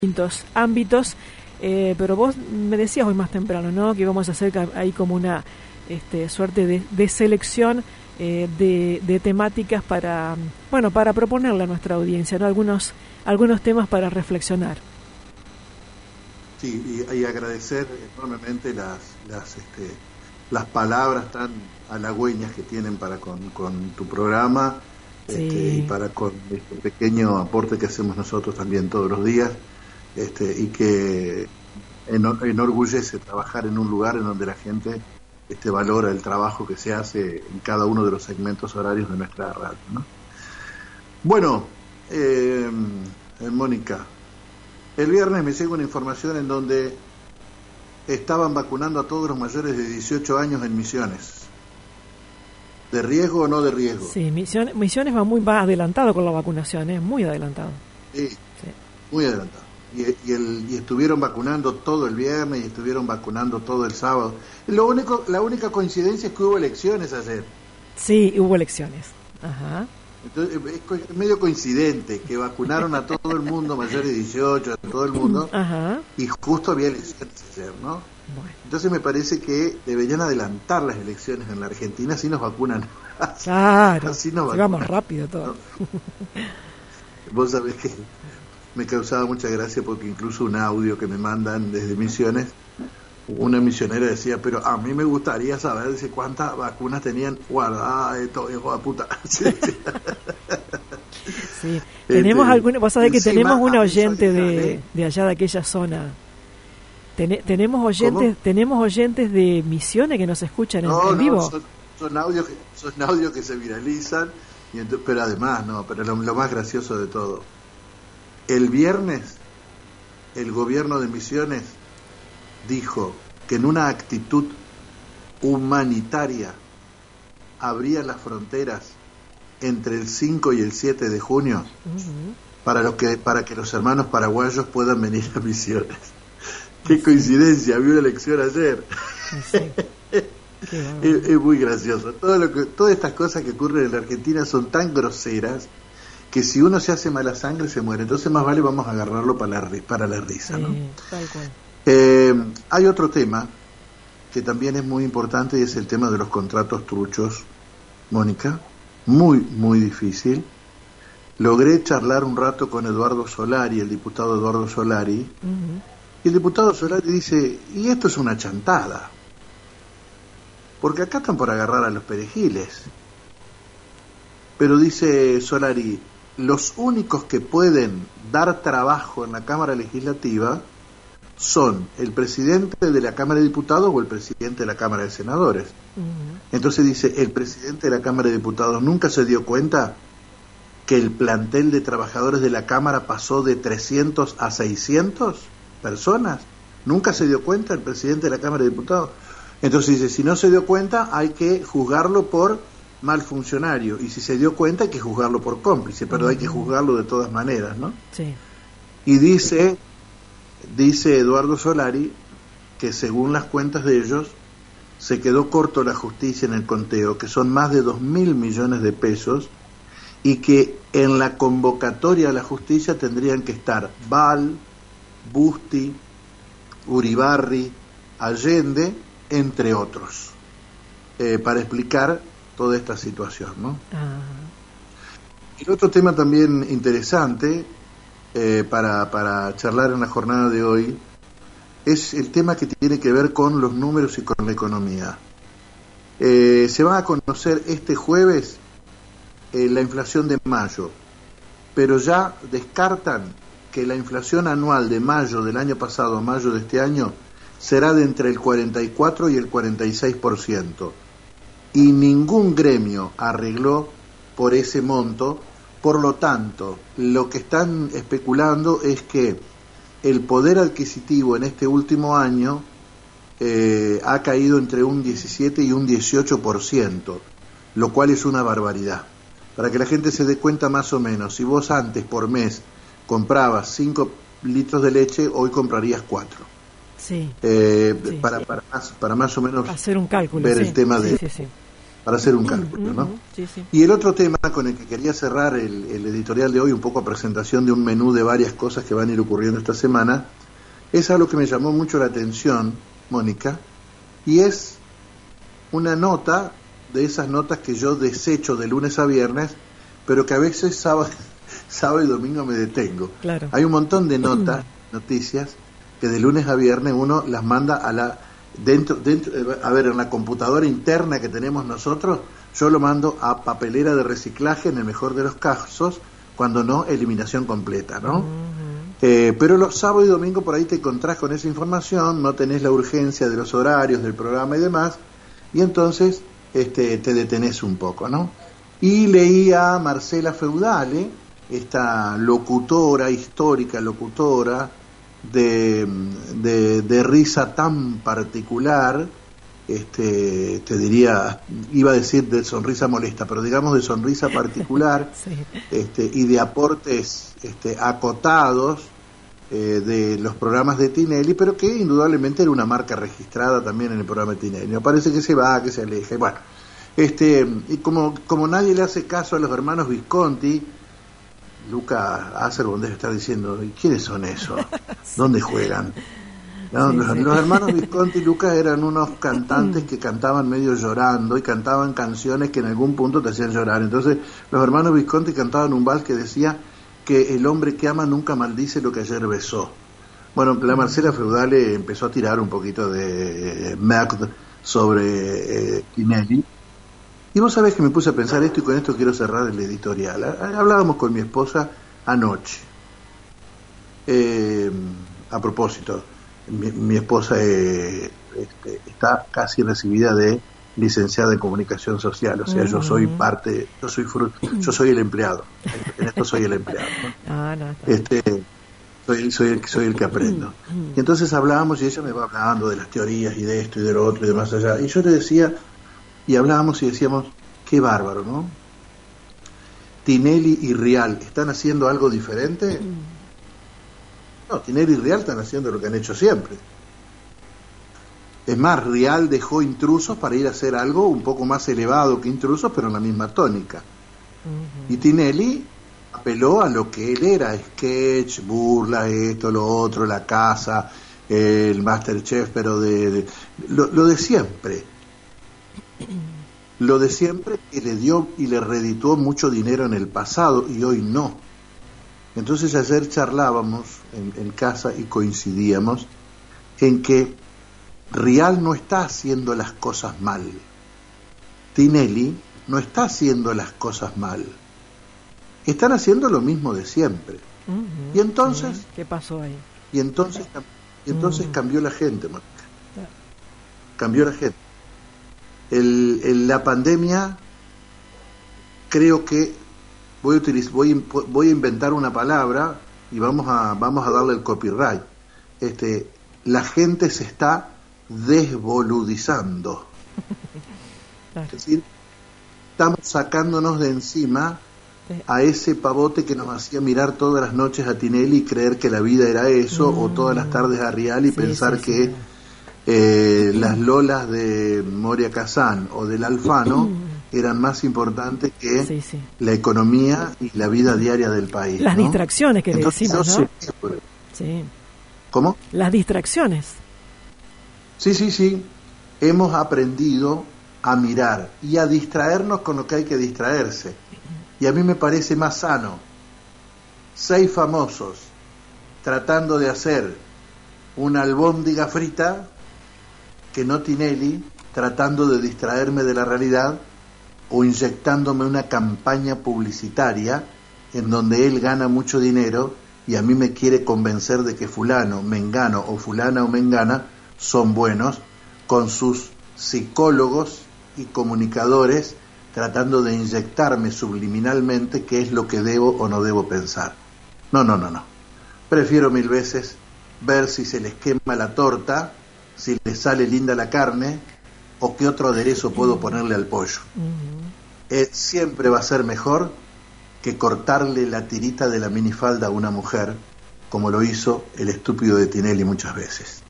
distintos ámbitos, pero vos me decías hoy más temprano, ¿no?, que íbamos a hacer ahí como una suerte de selección de temáticas para proponerle a nuestra audiencia, ¿no?, algunos temas para reflexionar. Sí, y agradecer enormemente las palabras tan halagüeñas que tienen para con tu programa, y para con este pequeño aporte que hacemos nosotros también todos los días, y que enorgullece trabajar en un lugar en donde la gente valora el trabajo que se hace en cada uno de los segmentos horarios de nuestra radio, ¿no? Bueno, Mónica, el viernes me llegó una información en donde estaban vacunando a todos los mayores de 18 años en Misiones. ¿De riesgo o no de riesgo? Sí, Misiones va adelantado con la vacunación, muy adelantado. Sí, muy adelantado. Y estuvieron vacunando todo el viernes y estuvieron vacunando todo el sábado. La única coincidencia es que hubo elecciones ayer. Sí, hubo elecciones. Ajá. Entonces es medio coincidente que vacunaron a todo el mundo, mayores de 18, a todo el mundo. Ajá. Y justo había elecciones ayer, ¿no? Bueno. Entonces me parece que deberían adelantar las elecciones en la Argentina, así nos vacunan. Claro, así nos vacunan. Vamos rápido todo. ¿No? Vos sabés que me causaba mucha gracia porque incluso un audio que me mandan desde Misiones, una misionera decía, pero a mí me gustaría saber cuántas vacunas tenían guardadas, esto, hijo de puta. Sí, tenemos vos sabés que tenemos una oyente de allá de aquella zona. Tenemos oyentes de Misiones que nos escuchan en vivo. Son audios que se viralizan, pero además, pero lo más gracioso de todo, el viernes el gobierno de Misiones dijo que en una actitud humanitaria abría las fronteras entre el 5 y el 7 de junio para que los hermanos paraguayos puedan venir a Misiones. ¡Qué coincidencia! Había una elección ayer. Sí. Es muy gracioso. Todas estas cosas que ocurren en la Argentina son tan groseras que si uno se hace mala sangre se muere. Entonces más vale vamos a agarrarlo para la risa, ¿no? Tal cual. Hay otro tema que también es muy importante y es el tema de los contratos truchos, Mónica. Muy, muy difícil. Logré charlar un rato con Eduardo Solari, el diputado Eduardo Solari, y el diputado Solari dice, y esto es una chantada, porque acá están por agarrar a los perejiles. Pero dice Solari, los únicos que pueden dar trabajo en la Cámara Legislativa son el presidente de la Cámara de Diputados o el presidente de la Cámara de Senadores. Entonces dice, el presidente de la Cámara de Diputados nunca se dio cuenta que el plantel de trabajadores de la Cámara pasó de 300 a 600 personas. Nunca se dio cuenta el presidente de la Cámara de Diputados. Entonces dice, si no se dio cuenta hay que juzgarlo por mal funcionario, y si se dio cuenta hay que juzgarlo por cómplice, pero hay que juzgarlo de todas maneras, ¿no? Sí. Y dice Eduardo Solari que según las cuentas de ellos se quedó corto la justicia en el conteo, que son más de 2.000 millones de pesos, y que en la convocatoria a la justicia tendrían que estar Val, Busti, Uribarri, Allende, entre otros, para explicar toda esta situación, ¿no? Y otro tema también interesante para charlar en la jornada de hoy es el tema que tiene que ver con los números y con la economía. Se va a conocer este jueves la inflación de mayo, pero ya descartan que la inflación anual de mayo del año pasado a mayo de este año será de entre el 44 y el 46%. Y ningún gremio arregló por ese monto. Por lo tanto, lo que están especulando es que el poder adquisitivo en este último año ha caído entre un 17 y un 18%, lo cual es una barbaridad. Para que la gente se dé cuenta más o menos, si vos antes por mes comprabas 5 litros de leche, hoy comprarías 4. Sí. Para más o menos hacer un cálculo, ver el tema de... Sí. para hacer un cálculo, ¿no? Sí, sí. Y el otro tema con el que quería cerrar el editorial de hoy, un poco a presentación de un menú de varias cosas que van a ir ocurriendo esta semana, es algo que me llamó mucho la atención, Mónica, y es una nota de esas notas que yo desecho de lunes a viernes, pero que a veces sábado y domingo me detengo. Claro. Hay un montón de noticias, que de lunes a viernes uno las manda dentro, a ver, en la computadora interna que tenemos nosotros, yo lo mando a papelera de reciclaje en el mejor de los casos, cuando no, eliminación completa, ¿no? Pero los sábados y domingos por ahí te encontrás con esa información, no tenés la urgencia de los horarios del programa y demás, y entonces te detenés un poco, ¿no? Y leí a Marcela Feudale, esta histórica locutora de risa tan particular, te diría, iba a decir de sonrisa molesta, pero digamos de sonrisa particular, sí. Y de aportes acotados de los programas de Tinelli, pero que indudablemente era una marca registrada también en el programa de Tinelli. Me parece que se va, que se aleja, y bueno, y como nadie le hace caso a los hermanos Visconti, Luca Acerbo debe estar diciendo, ¿y quiénes son esos? ¿Dónde juegan? ¿No? Sí, los hermanos Visconti y Luca eran unos cantantes que cantaban medio llorando y cantaban canciones que en algún punto te hacían llorar. Entonces los hermanos Visconti cantaban un vals que decía que el hombre que ama nunca maldice lo que ayer besó. Bueno, la Marcela Feudale empezó a tirar un poquito de merde sobre Tinelli. Y vos sabés que me puse a pensar esto, y con esto quiero cerrar el editorial. Hablábamos con mi esposa anoche. A propósito, mi esposa está casi recibida de licenciada en comunicación social, o sea, yo soy parte, yo soy el empleado. En esto soy el empleado, ¿no? Soy el que aprendo. Y entonces hablábamos y ella me va hablando de las teorías y de esto y de lo otro y de más allá. Y yo le decía, y hablábamos y decíamos, qué bárbaro, ¿no? Tinelli y Rial, ¿están haciendo algo diferente? No, Tinelli y Rial están haciendo lo que han hecho siempre. Es más, Rial dejó Intrusos para ir a hacer algo un poco más elevado que Intrusos, pero en la misma tónica. Y Tinelli apeló a lo que él era, sketch, burla, esto, lo otro, la casa, el Masterchef, pero lo de siempre. Lo de siempre, que le dio y le redituó mucho dinero en el pasado y hoy no. Entonces ayer charlábamos en casa y coincidíamos en que Rial no está haciendo las cosas mal. Tinelli no está haciendo las cosas mal. Están haciendo lo mismo de siempre. Y entonces... ¿Qué pasó ahí? Y entonces cambió la gente, Mónica. Cambió la gente. La pandemia, creo que voy a inventar una palabra y vamos a darle el copyright. La gente se está desboludizando. Es decir, estamos sacándonos de encima a ese pavote que nos hacía mirar todas las noches a Tinelli y creer que la vida era eso, o todas las tardes a Rial y pensar que las lolas de Moria Kazán o del Alfano eran más importantes que la economía y la vida diaria del país. Las distracciones que entonces, le decimos, ¿no? Sí. ¿Cómo? Las distracciones. Sí. Hemos aprendido a mirar y a distraernos con lo que hay que distraerse. Y a mí me parece más sano 6 famosos tratando de hacer una albóndiga frita que no Tinelli tratando de distraerme de la realidad o inyectándome una campaña publicitaria en donde él gana mucho dinero y a mí me quiere convencer de que fulano, mengano o fulana o mengana son buenos, con sus psicólogos y comunicadores tratando de inyectarme subliminalmente qué es lo que debo o no debo pensar. No. Prefiero 1000 veces ver si se les quema la torta, si les sale linda la carne o qué otro aderezo puedo ponerle al pollo. Siempre va a ser mejor que cortarle la tirita de la minifalda a una mujer, como lo hizo el estúpido de Tinelli muchas veces.